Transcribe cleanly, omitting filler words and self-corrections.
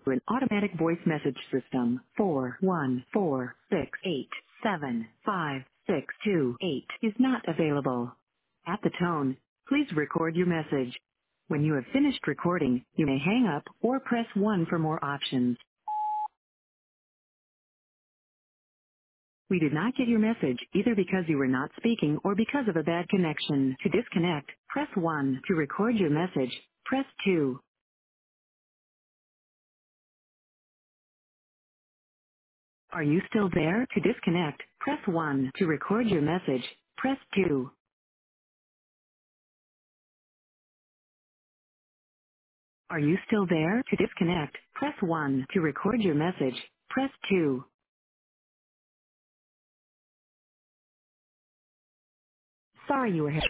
an automatic voice message system. 414687562 is not available. At the tone, please record your message. When you have finished recording, you may hang up or press 1 for more options. We did not get your message either because you were not speaking or because of a bad connection. To disconnect, press 1. To record your message, press 2. Are you still there? To disconnect, press 1. To record your message, press 2. Are you still there? To disconnect, press 1. To record your message, press 2. Sorry you were